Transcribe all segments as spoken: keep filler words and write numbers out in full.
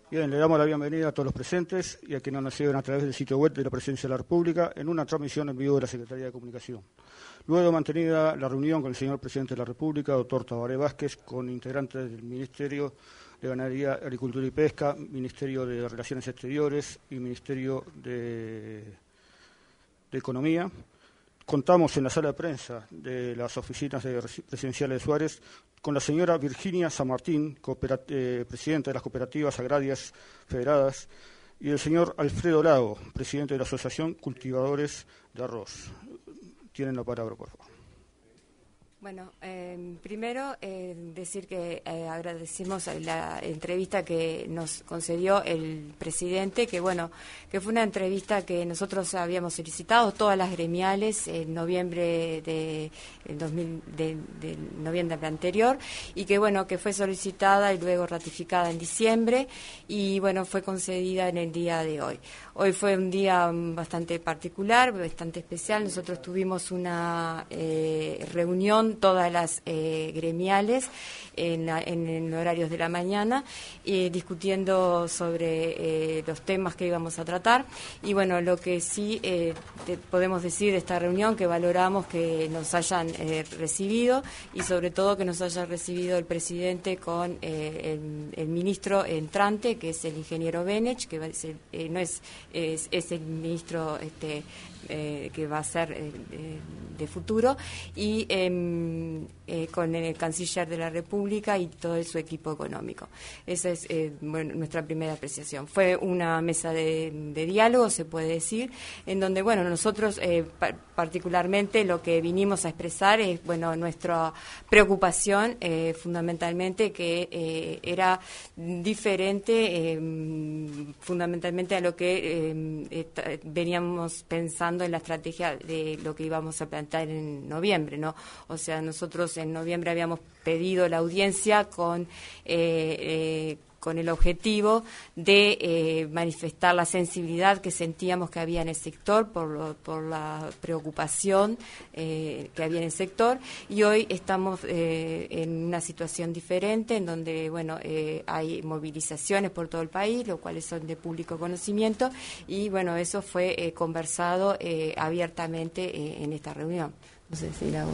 Bien, le damos la bienvenida a todos los presentes y a quienes nos siguen a través del sitio web de la Presidencia de la República en una transmisión en vivo de la Secretaría de Comunicación. Luego mantenida la reunión con el señor Presidente de la República, doctor Tabaré Vázquez, con integrantes del Ministerio de Ganadería, Agricultura y Pesca, Ministerio de Relaciones Exteriores y Ministerio de, de Economía. Contamos en la sala de prensa de las oficinas de presidenciales de Suárez con la señora Virginia San Martín, eh, presidenta de las cooperativas agrarias federadas, y el señor Alfredo Lago, presidente de la Asociación Cultivadores de Arroz. Tienen la palabra, por favor. Bueno, eh, primero eh, decir que eh, agradecemos la entrevista que nos concedió el presidente, que bueno, que fue una entrevista que nosotros habíamos solicitado, todas las gremiales, en noviembre de, el dos mil, de, de noviembre anterior, y que bueno, que fue solicitada y luego ratificada en diciembre, y bueno, fue concedida en el día de hoy. Hoy fue un día bastante particular, bastante especial. Nosotros tuvimos una eh, reunión, todas las eh, gremiales, en, en, en horarios de la mañana, eh, discutiendo sobre eh, los temas que íbamos a tratar. Y bueno, lo que sí eh, te podemos decir de esta reunión, que valoramos que nos hayan eh, recibido, y sobre todo que nos haya recibido el presidente con eh, el, el ministro entrante, que es el ingeniero Benech, que va a ser, eh, no es Es, es el ministro este, eh, que va a ser eh, de futuro, y eh, eh, con el canciller de la República y todo su equipo económico. Esa es eh, bueno, nuestra primera apreciación. Fue una mesa de, de diálogo, se puede decir, en donde bueno, nosotros eh, pa particularmente lo que vinimos a expresar es bueno, nuestra preocupación eh, fundamentalmente, que eh, era diferente eh, fundamentalmente a lo que eh, veníamos pensando en la estrategia de lo que íbamos a plantear en noviembre, ¿no? O sea, nosotros en noviembre habíamos pedido la audiencia con eh, eh, con el objetivo de eh, manifestar la sensibilidad que sentíamos que había en el sector por, lo, por la preocupación eh, que había en el sector, y hoy estamos eh, en una situación diferente, en donde bueno eh, hay movilizaciones por todo el país, lo cuales son de público conocimiento, y bueno, eso fue eh, conversado eh, abiertamente eh, en esta reunión. No sé si la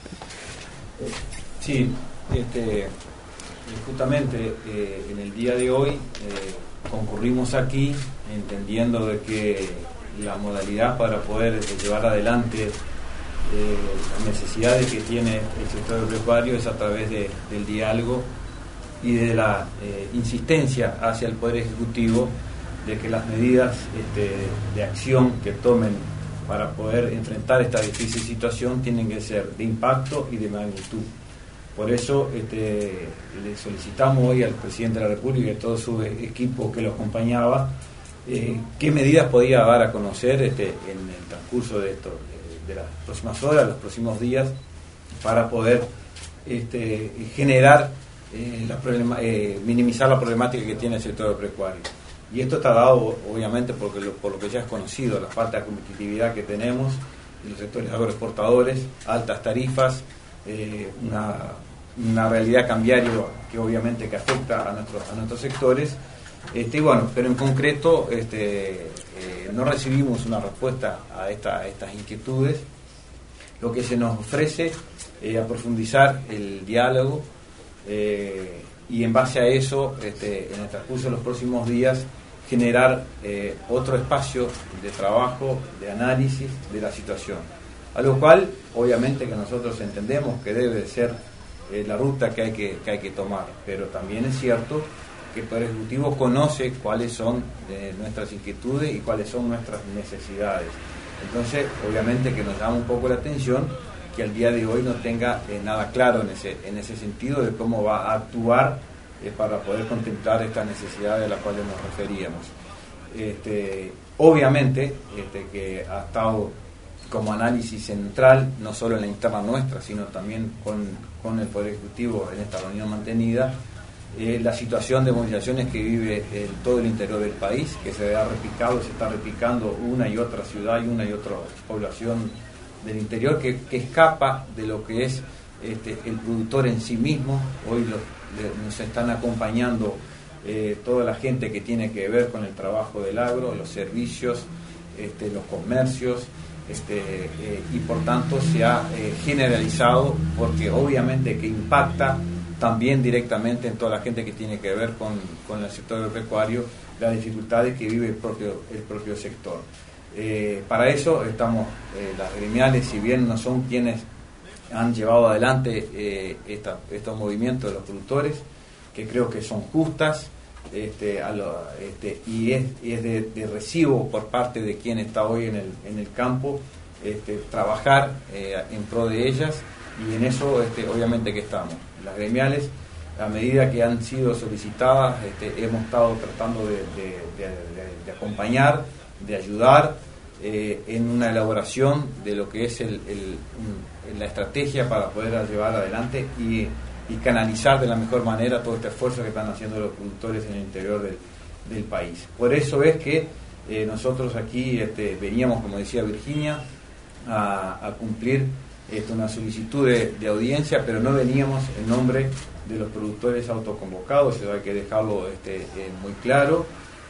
Sí, este... justamente eh, en el día de hoy eh, concurrimos aquí entendiendo de que la modalidad para poder eh, llevar adelante eh, las necesidades que tiene el sector agropecuario es a través de, del diálogo y de la eh, insistencia hacia el Poder Ejecutivo de que las medidas este, de acción que tomen para poder enfrentar esta difícil situación tienen que ser de impacto y de magnitud. Por eso este, le solicitamos hoy al presidente de la República y a todo su equipo que lo acompañaba eh, qué medidas podía dar a conocer este, en el transcurso de, esto, de, de las próximas horas, los próximos días, para poder este, generar, eh, la problema, eh, minimizar la problemática que tiene el sector agropecuario. Y esto está dado obviamente porque lo, por lo que ya es conocido, la falta de competitividad que tenemos en los sectores agroexportadores, altas tarifas, Eh, una, una realidad cambiaria que obviamente que afecta a nuestros a nuestros sectores, este, y bueno, pero en concreto este, eh, no recibimos una respuesta a, esta, a estas inquietudes. Lo que se nos ofrece es eh, a profundizar el diálogo eh, y en base a eso este, en el transcurso de los próximos días generar eh, otro espacio de trabajo, de análisis de la situación. A lo cual, obviamente, que nosotros entendemos que debe ser eh, la ruta que hay que, que hay que tomar, pero también es cierto que el Poder Ejecutivo conoce cuáles son eh, nuestras inquietudes y cuáles son nuestras necesidades. Entonces, obviamente que nos llama un poco la atención que al día de hoy no tenga eh, nada claro en ese, en ese sentido de cómo va a actuar eh, para poder contemplar estas necesidades a las cuales nos referíamos. Este, obviamente este, que ha estado como análisis central, no solo en la interna nuestra, sino también con, con el Poder Ejecutivo en esta reunión mantenida, eh, la situación de movilizaciones que vive el, todo el interior del país, que se ha replicado, se está replicando una y otra ciudad y una y otra población del interior que, que escapa de lo que es este, el productor en sí mismo. Hoy lo, le, nos están acompañando eh, toda la gente que tiene que ver con el trabajo del agro, los servicios, este, los comercios, este, eh, y por tanto se ha eh, generalizado, porque obviamente que impacta también directamente en toda la gente que tiene que ver con, con el sector agropecuario, las dificultades que vive el propio, el propio sector. Eh, para eso estamos, eh, las gremiales, si bien no son quienes han llevado adelante eh, esta, estos movimientos de los productores, que creo que son justas, este, a lo, este, y es, y es de, de recibo por parte de quien está hoy en el, en el campo, este, trabajar eh, en pro de ellas, y en eso este, obviamente que estamos. Las gremiales, a medida que han sido solicitadas, este, hemos estado tratando de, de, de, de, de acompañar, de ayudar eh, en una elaboración de lo que es el, el, la estrategia para poder llevar adelante y, y canalizar de la mejor manera todo este esfuerzo que están haciendo los productores en el interior del, del país. Por eso es que eh, nosotros aquí este, veníamos, como decía Virginia, a, a cumplir este, una solicitud de, de audiencia, pero no veníamos en nombre de los productores autoconvocados, eso hay que dejarlo este, eh, muy claro.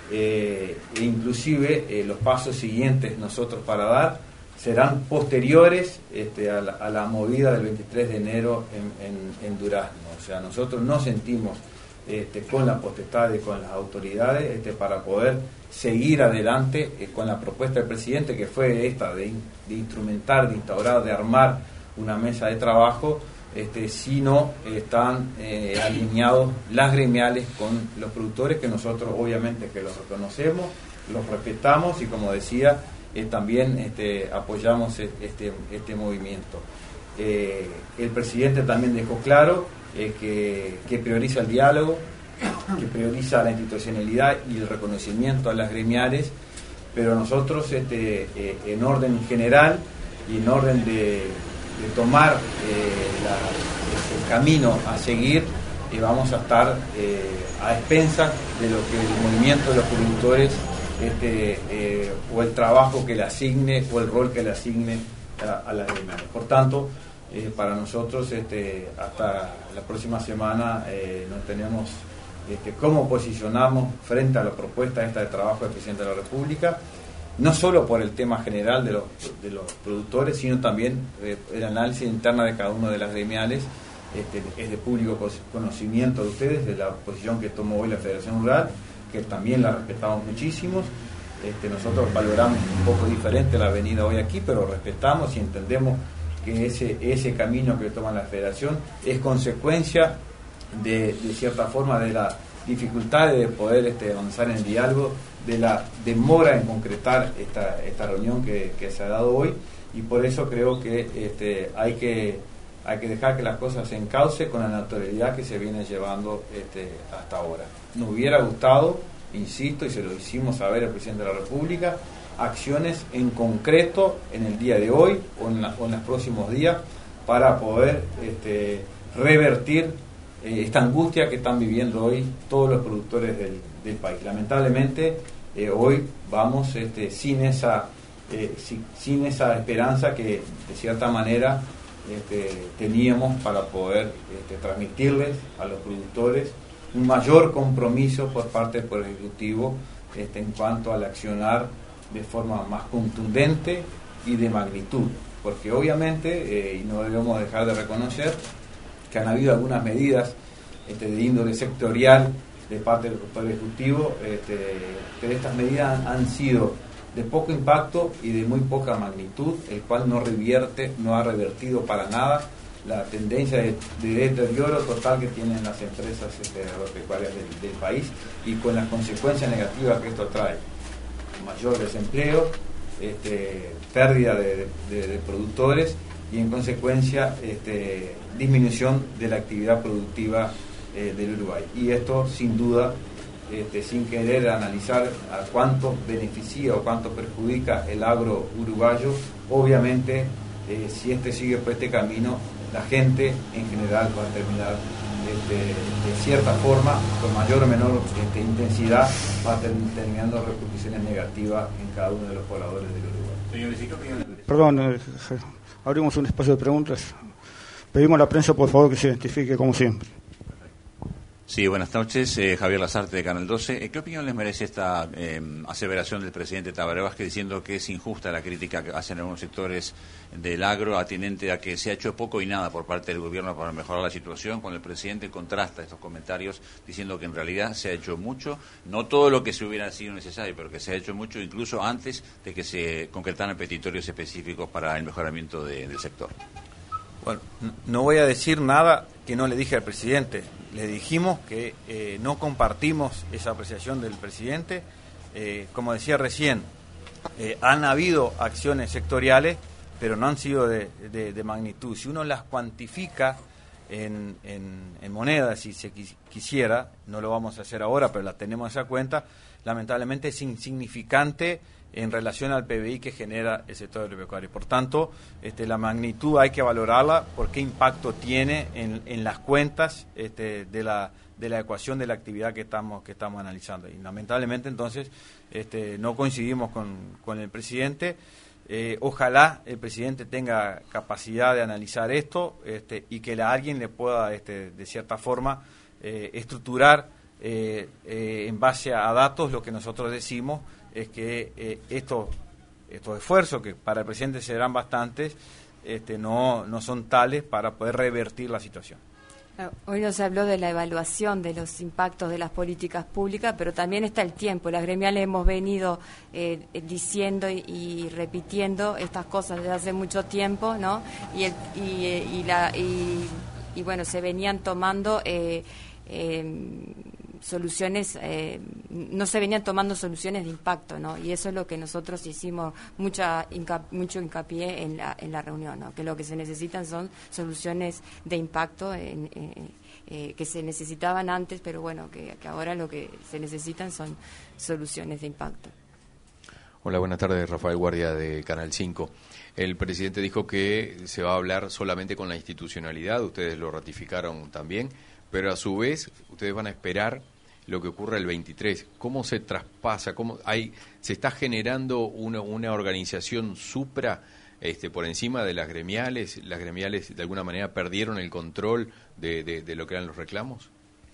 Eh, e inclusive eh, los pasos siguientes nosotros para dar serán posteriores este, a, la, a la movida del veintitrés de enero en, en, en Durazno. O sea, nosotros nos sentimos este, con la potestad y con las autoridades este, para poder seguir adelante eh, con la propuesta del presidente, que fue esta de, de instrumentar, de instaurar, de armar una mesa de trabajo, este, si no están eh, alineados las gremiales con los productores, que nosotros obviamente que los reconocemos, los respetamos y, como decía, eh, también este, apoyamos este, este movimiento. Eh, el presidente también dejó claro eh, que, que prioriza el diálogo, que prioriza la institucionalidad y el reconocimiento a las gremiales, pero nosotros este, eh, en orden general y en orden de de tomar eh, la, el camino a seguir, y eh, vamos a estar eh, a expensas de lo que el movimiento de los productores este, eh, o el trabajo que le asigne o el rol que le asigne a, a las gremiales. Por tanto, eh, para nosotros este, hasta la próxima semana eh, no tenemos este, cómo posicionarnos frente a la propuesta esta de trabajo del presidente de la República, no solo por el tema general de los, de los productores, sino también eh, el análisis interno de cada una de las gremiales. Este, es de público conocimiento de ustedes, de la posición que tomó hoy la Federación Rural, que también la respetamos muchísimo. Este, nosotros valoramos un poco diferente la venida hoy aquí, pero respetamos y entendemos que ese, ese camino que toma la Federación es consecuencia de, de cierta forma de la dificultad de poder este, avanzar en el diálogo, de la demora en concretar esta, esta reunión que, que se ha dado hoy, y por eso creo que este, hay que hay que dejar que las cosas se encauce con la naturalidad que se viene llevando este, hasta ahora. Nos hubiera gustado, insisto, y se lo hicimos saber al presidente de la República, acciones en concreto en el día de hoy o en, la, o en los próximos días para poder este, revertir eh, esta angustia que están viviendo hoy todos los productores del, del país. Lamentablemente eh, hoy vamos este, sin esa eh, sin, sin esa esperanza que de cierta manera este, teníamos para poder este, transmitirles a los productores un mayor compromiso por parte del Poder Ejecutivo este, en cuanto al accionar de forma más contundente y de magnitud, porque obviamente, eh, y no debemos dejar de reconocer que han habido algunas medidas este, de índole sectorial de parte del Poder Ejecutivo, este, pero estas medidas han, han sido de poco impacto y de muy poca magnitud, el cual no revierte, no ha revertido para nada la tendencia de, de deterioro total que tienen las empresas este, agropecuarias del, del país, y con las consecuencias negativas que esto trae: mayor desempleo, este, pérdida de, de, de productores y en consecuencia este, disminución de la actividad productiva eh, del Uruguay. Y esto sin duda, este, sin querer analizar a cuánto beneficia o cuánto perjudica el agro uruguayo, obviamente eh, si este sigue por este camino, la gente en general va a terminar este, de cierta forma, con mayor o menor este, intensidad, va a terminar terminando repercusiones negativas en cada uno de los pobladores del Uruguay. Perdón, eh, abrimos un espacio de preguntas. Pedimos a la prensa, por favor, que se identifique como siempre. Sí, buenas noches. Eh, Javier Lazarte de Canal doce. Eh, ¿Qué opinión les merece esta eh, aseveración del presidente Tabaré Vázquez diciendo que es injusta la crítica que hacen algunos sectores del agro atinente a que se ha hecho poco y nada por parte del gobierno para mejorar la situación, cuando el presidente contrasta estos comentarios diciendo que en realidad se ha hecho mucho, no todo lo que se hubiera sido necesario, pero que se ha hecho mucho incluso antes de que se concretaran petitorios específicos para el mejoramiento de, del sector? Bueno, no voy a decir nada que no le dije al presidente. Le dijimos que eh, no compartimos esa apreciación del presidente. Eh, como decía recién, eh, han habido acciones sectoriales, pero no han sido de, de, de magnitud. Si uno las cuantifica en, en, en monedas, si se quis, quisiera, no lo vamos a hacer ahora, pero la tenemos esa cuenta, lamentablemente es insignificante en relación al P B I que genera el sector agropecuario. Por tanto, este, la magnitud hay que valorarla por qué impacto tiene en, en las cuentas este, de la de la ecuación de la actividad que estamos que estamos analizando. Y lamentablemente, entonces, este, no coincidimos con, con el presidente. Eh, ojalá el presidente tenga capacidad de analizar esto este, y que la, alguien le pueda, este, de cierta forma, eh, estructurar eh, eh, en base a datos lo que nosotros decimos, es que eh, estos, estos esfuerzos, que para el presidente serán bastantes, este, no, no son tales para poder revertir la situación. Hoy nos habló de la evaluación de los impactos de las políticas públicas, pero también está el tiempo. Las gremiales hemos venido eh, diciendo y, y repitiendo estas cosas desde hace mucho tiempo, ¿no? Y, el, y, y, la, y, y bueno, se venían tomando eh, eh, soluciones, eh, no se venían tomando soluciones de impacto, ¿no? Y eso es lo que nosotros hicimos mucha hinca, mucho hincapié en la, en la reunión, ¿no? Que lo que se necesitan son soluciones de impacto en, eh, eh, que se necesitaban antes, pero bueno, que, que ahora lo que se necesitan son soluciones de impacto. Hola, buenas tardes, Rafael Guardia de Canal cinco. El presidente dijo que se va a hablar solamente con la institucionalidad, ustedes lo ratificaron también, pero a su vez ustedes van a esperar lo que ocurre el veintitrés. ¿Cómo se traspasa? ¿Cómo hay, se está generando una, una organización supra este, por encima de las gremiales? ¿Las gremiales de alguna manera perdieron el control de, de, de lo que eran los reclamos?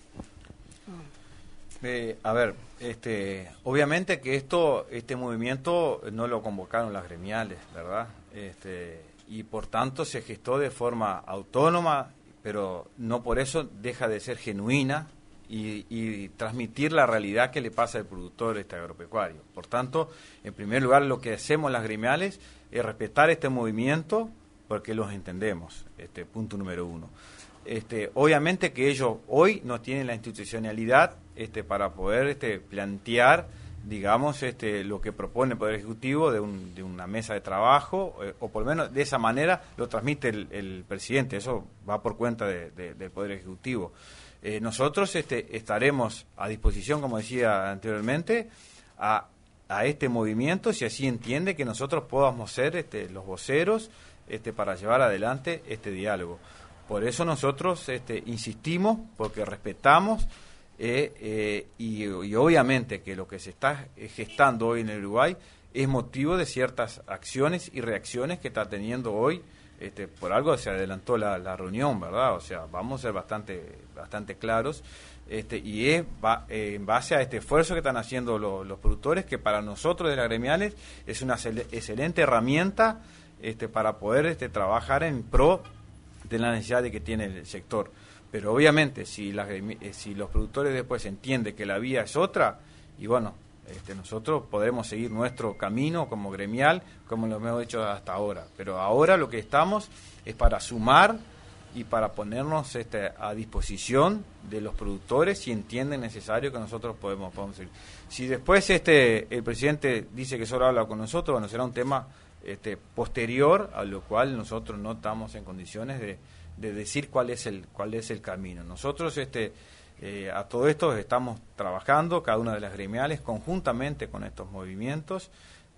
Eh, a ver, este, obviamente que esto, este movimiento no lo convocaron las gremiales, ¿verdad? Este, y por tanto se gestó de forma autónoma, pero no por eso deja de ser genuina y, y transmitir la realidad que le pasa al productor este agropecuario. Por tanto, en primer lugar, lo que hacemos las gremiales es respetar este movimiento porque los entendemos, este punto número uno. Este, obviamente que ellos hoy no tienen la institucionalidad este, para poder este, plantear, digamos, este, lo que propone el Poder Ejecutivo de, un, de una mesa de trabajo, eh, o por lo menos de esa manera lo transmite el, el presidente. Eso va por cuenta de, de, del Poder Ejecutivo. Eh, nosotros este, estaremos a disposición, como decía anteriormente, a, a este movimiento, si así entiende que nosotros podamos ser este, los voceros este, para llevar adelante este diálogo. Por eso nosotros este, insistimos, porque respetamos eh, eh, y, y obviamente que lo que se está gestando hoy en el Uruguay es motivo de ciertas acciones y reacciones que está teniendo hoy. Este, por algo se adelantó la, la reunión, ¿verdad? O sea, vamos a ser bastante, bastante claros. Este, y es va, eh, en base a este esfuerzo que están haciendo lo, los productores, que para nosotros de las gremiales es una excelente herramienta este, para poder este, trabajar en pro de la necesidad de que tiene el sector. Pero obviamente si, las, si los productores después entienden que la vía es otra, y bueno, este, nosotros podremos seguir nuestro camino como gremial, como lo hemos hecho hasta ahora. Pero ahora lo que estamos es para sumar y para ponernos este, a disposición de los productores si entienden necesario que nosotros podemos, podemos seguir. Si después este el presidente dice que solo habla con nosotros, bueno, será un tema Este, posterior, a lo cual nosotros no estamos en condiciones de, de decir cuál es el cuál es el camino. Nosotros este eh, a todo esto estamos trabajando, cada una de las gremiales, conjuntamente con estos movimientos.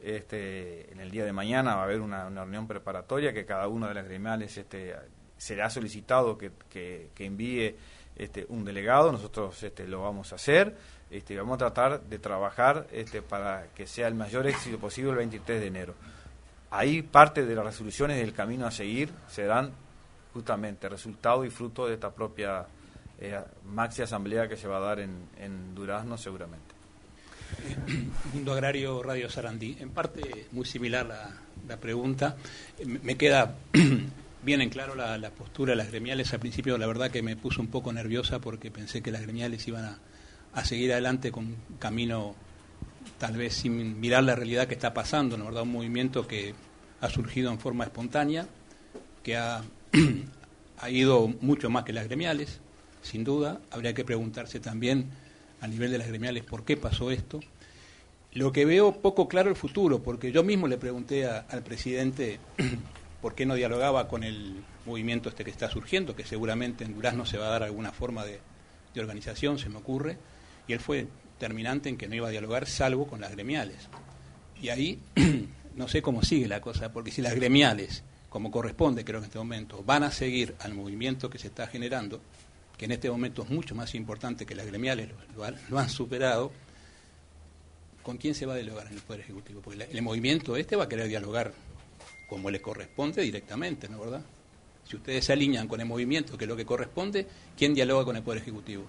Este, en el día de mañana va a haber una, una reunión preparatoria que cada una de las gremiales este, será solicitado que, que, que envíe este, un delegado. Nosotros este, lo vamos a hacer. Este, vamos a tratar de trabajar este, para que sea el mayor éxito posible el veintitrés de enero. Ahí parte de las resoluciones del camino a seguir serán justamente resultado y fruto de esta propia eh, maxi asamblea que se va a dar en, en Durazno seguramente. Mundo Agrario, Radio Sarandí. En parte muy similar la, la pregunta. Me queda bien en claro la, la postura de las gremiales. Al principio la verdad que me puso un poco nerviosa porque pensé que las gremiales iban a, a seguir adelante con un camino tal vez sin mirar la realidad que está pasando, la verdad un movimiento que ha surgido en forma espontánea, que ha, ha ido mucho más que las gremiales, sin duda. Habría que preguntarse también a nivel de las gremiales por qué pasó esto. Lo que veo poco claro el futuro, porque yo mismo le pregunté a, al presidente por qué no dialogaba con el movimiento este que está surgiendo, que seguramente en Durazno se va a dar alguna forma de, de organización, se me ocurre, y él fue terminante en que no iba a dialogar salvo con las gremiales. Y ahí no sé cómo sigue la cosa, porque si las gremiales, como corresponde creo que en este momento, van a seguir al movimiento que se está generando, que en este momento es mucho más importante que las gremiales lo, lo, lo han superado, ¿con quién se va a dialogar en el Poder Ejecutivo? Porque la, el movimiento este va a querer dialogar como le corresponde directamente, ¿no, verdad? Si ustedes se alinean con el movimiento, que es lo que corresponde, ¿quién dialoga con el Poder Ejecutivo?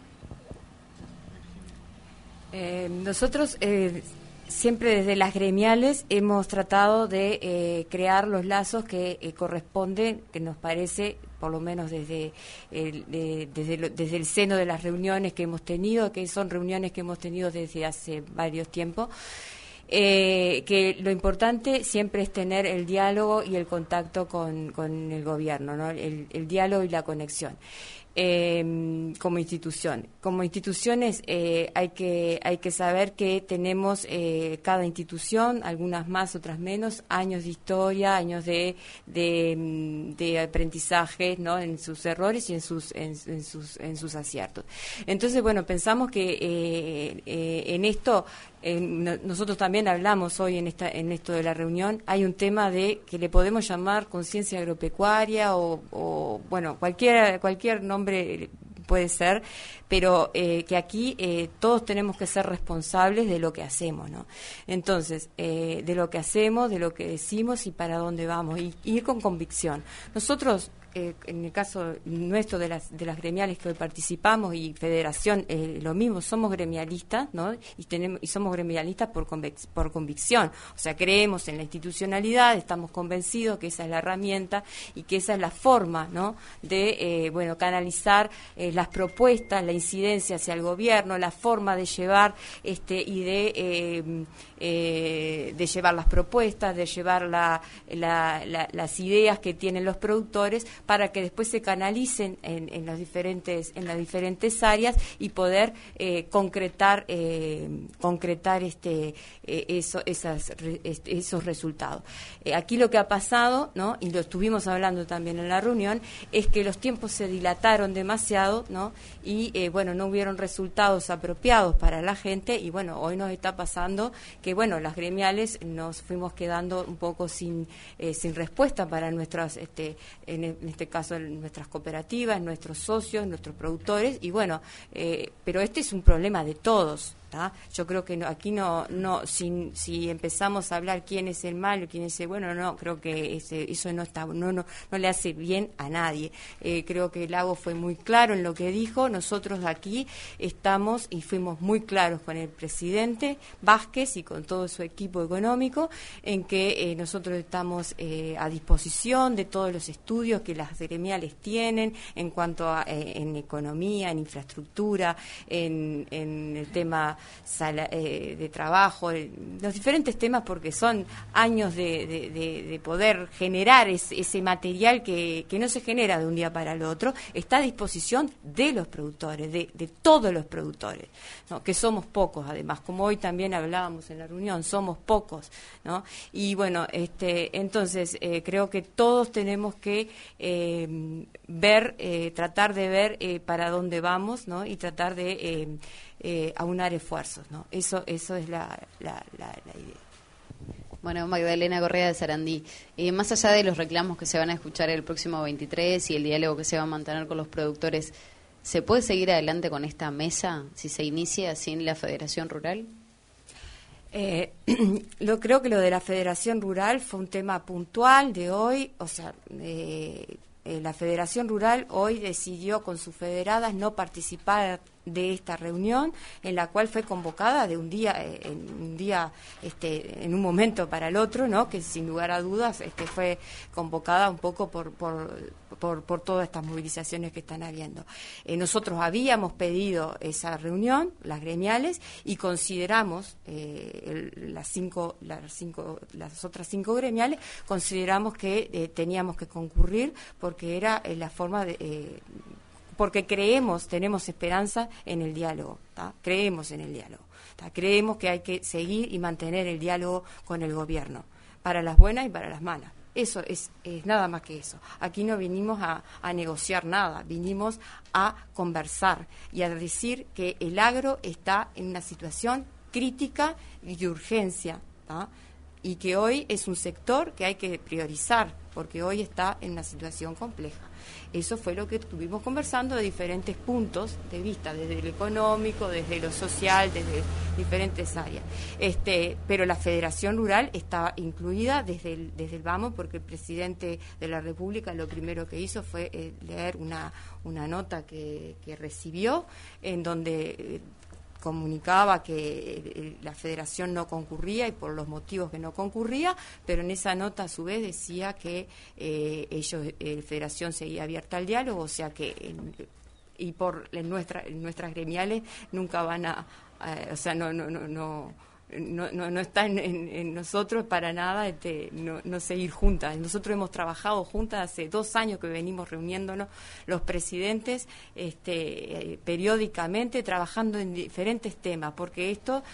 Eh, nosotros eh, siempre desde las gremiales hemos tratado de eh, crear los lazos que eh, corresponden, que nos parece, por lo menos desde el, de, desde, lo, desde el seno de las reuniones que hemos tenido, que son reuniones que hemos tenido desde hace varios tiempos, eh, que lo importante siempre es tener el diálogo y el contacto con, con el gobierno, ¿no? el, el diálogo y la conexión. Eh, como institución. Como instituciones eh, hay que hay que saber que tenemos eh, cada institución, algunas más, otras menos, años de historia, años de de, de aprendizaje, ¿no? En sus errores y en sus en, en sus en sus aciertos. Entonces, bueno, pensamos que eh, eh, en esto eh, no, nosotros también hablamos hoy en esta en esto de la reunión. Hay un tema de que le podemos llamar conciencia agropecuaria o, o bueno cualquier cualquier nombre puede ser, pero eh, que aquí eh, todos tenemos que ser responsables de lo que hacemos, ¿no? Entonces, eh, de lo que hacemos, de lo que decimos y para dónde vamos, y, y ir con convicción. Nosotros, eh, en el caso nuestro de las de las gremiales que hoy participamos y Federación, eh, lo mismo, somos gremialistas, ¿no? Y tenemos y somos gremialistas por convic- por convicción, o sea, creemos en la institucionalidad, estamos convencidos que esa es la herramienta y que esa es la forma, ¿no? De eh, bueno, canalizar eh, las propuestas, la incidencia hacia el gobierno, la forma de llevar este y de eh, eh, de llevar las propuestas, de llevar la, la, la, las ideas que tienen los productores para que después se canalicen en, en las diferentes en las diferentes áreas y poder eh, concretar eh, concretar este eh, eso esas este, esos resultados. Eh, aquí lo que ha pasado, ¿no? Y lo estuvimos hablando también en la reunión, es que los tiempos se dilataron demasiado, ¿no? Y eh, bueno, no hubieron resultados apropiados para la gente y bueno, hoy nos está pasando que bueno, las gremiales nos fuimos quedando un poco sin eh, sin respuesta para nuestras este en, en este caso nuestras cooperativas, nuestros socios, nuestros productores y bueno, eh, pero este es un problema de todos. ¿tá? Yo creo que no, aquí no, no si, si empezamos a hablar quién es el malo, quién es el bueno, no, creo que ese, eso no está, no, no, no le hace bien a nadie. Eh, creo que Lago fue muy claro en lo que dijo. Nosotros aquí estamos y fuimos muy claros con el presidente Vázquez y con todo su equipo económico en que eh, nosotros estamos eh, a disposición de todos los estudios que las gremiales tienen en cuanto a eh, en economía, en infraestructura, en, en el tema Sala, eh, de trabajo, eh, los diferentes temas, porque son años de, de, de, de poder generar es, ese material que, que no se genera de un día para el otro, está a disposición de los productores, de, de todos los productores, ¿no? Que somos pocos, además, como hoy también hablábamos en la reunión, somos pocos, ¿no? Y bueno, este, entonces eh, creo que todos tenemos que eh, ver, eh, tratar de ver eh, para dónde vamos, ¿no? Y tratar de eh, Eh, aunar esfuerzos, ¿no? Eso, eso es la, la, la, la idea. Bueno, Magdalena Correa de Sarandí, eh, más allá de los reclamos que se van a escuchar el próximo veintitrés y el diálogo que se va a mantener con los productores, ¿se puede seguir adelante con esta mesa si se inicia sin la Federación Rural? Eh, lo creo que lo de la Federación Rural fue un tema puntual de hoy, o sea, eh, eh, la Federación Rural hoy decidió con sus federadas no participar de esta reunión, en la cual fue convocada de un día eh, en un día este en un momento para el otro, ¿no? Que sin lugar a dudas este fue convocada un poco por por por, por todas estas movilizaciones que están habiendo. Eh, nosotros habíamos pedido esa reunión, las gremiales, y consideramos eh, el, las cinco las cinco las otras cinco gremiales consideramos que eh, teníamos que concurrir porque era eh, la forma de eh, porque creemos, tenemos esperanza en el diálogo, ¿tá? Creemos en el diálogo, ¿tá? Creemos que hay que seguir y mantener el diálogo con el gobierno, para las buenas y para las malas. Eso es, es nada más que eso. Aquí no vinimos a, a negociar nada, vinimos a conversar y a decir que el agro está en una situación crítica y de urgencia, ¿tá? Y que hoy es un sector que hay que priorizar, porque hoy está en una situación compleja. Eso fue lo que estuvimos conversando de diferentes puntos de vista, desde lo económico, desde lo social, desde diferentes áreas. Este, pero la Federación Rural está incluida desde el, desde el vamos, porque el presidente de la República lo primero que hizo fue eh, leer una, una nota que, que recibió, en donde Eh, comunicaba que la Federación no concurría y por los motivos que no concurría, pero en esa nota a su vez decía que eh, ellos, eh, la Federación seguía abierta al diálogo, o sea que en, y por en nuestra, en nuestras gremiales nunca van a, a o sea no no no no No, no, no está en, en, en nosotros para nada este, no, no seguir juntas. Nosotros hemos trabajado juntas hace dos años que venimos reuniéndonos los presidentes este, eh, periódicamente, trabajando en diferentes temas, porque esto,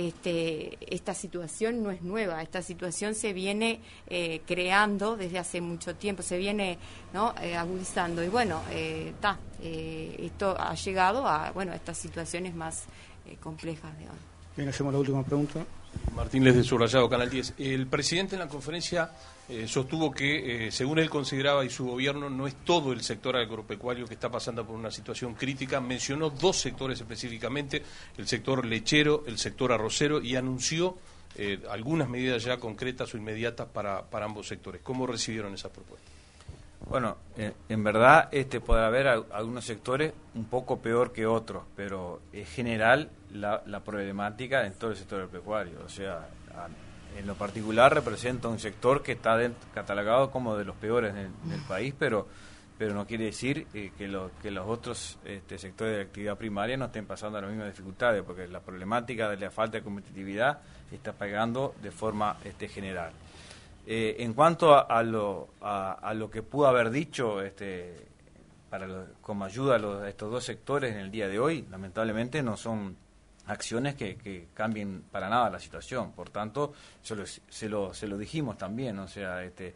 este, esta situación no es nueva, esta situación se viene eh, creando desde hace mucho tiempo, se viene ¿no? eh, agudizando. Y bueno, eh, ta, eh, esto ha llegado a bueno, estas situaciones más eh, complejas de hoy. Bien, hacemos la última pregunta. Martín Les de Subrayado, Canal diez. El presidente en la conferencia eh, sostuvo que, eh, según él consideraba y su gobierno, no es todo el sector agropecuario que está pasando por una situación crítica. Mencionó dos sectores específicamente, el sector lechero, el sector arrocero, y anunció eh, algunas medidas ya concretas o inmediatas para, para ambos sectores. ¿Cómo recibieron esas propuestas? Bueno, eh, en verdad este puede haber a, algunos sectores un poco peor que otros, pero en general la, la problemática en todo el sector agropecuario, o sea, a, en lo particular representa un sector que está de, catalogado como de los peores en el, en el país, pero pero no quiere decir eh, que, lo, que los otros este, sectores de actividad primaria no estén pasando las mismas dificultades, porque la problemática de la falta de competitividad está pegando de forma este, general. Eh, en cuanto a, a, lo, a, a lo que pudo haber dicho este, para lo, como ayuda a, los, a estos dos sectores en el día de hoy, lamentablemente no son acciones que, que cambien para nada la situación. Por tanto, se lo, se lo, se lo dijimos también, o sea, este,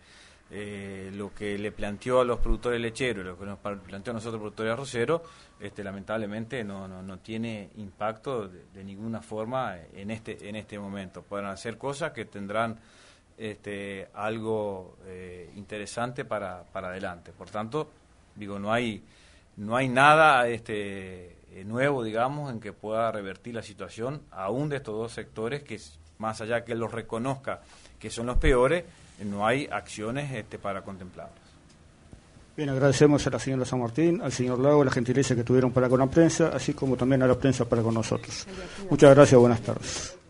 eh, lo que le planteó a los productores lecheros, lo que nos planteó a nosotros productores arroceros, este, lamentablemente no, no, no tiene impacto de, de ninguna forma en este, en este momento. Podrán hacer cosas que tendrán Este, algo eh, interesante para, para adelante. Por tanto, digo, no hay no hay nada este eh, nuevo, digamos, en que pueda revertir la situación aún de estos dos sectores, que más allá que los reconozca que son los peores, no hay acciones este, para contemplarlos. Bien, agradecemos a la señora San Martín, al señor Lago, la gentileza que tuvieron para con la prensa, así como también a la prensa para con nosotros. Muchas gracias, buenas tardes.